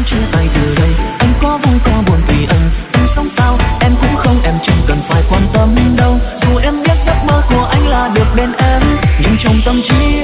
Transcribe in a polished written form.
chia tay từ đây. Anh có vui có buồn tùy anh sống sao em cũng không, em chẳng cần phải quan tâm đâu. Dù em biết giấc mơ của anh là được bên em, nhưng trong tâm trí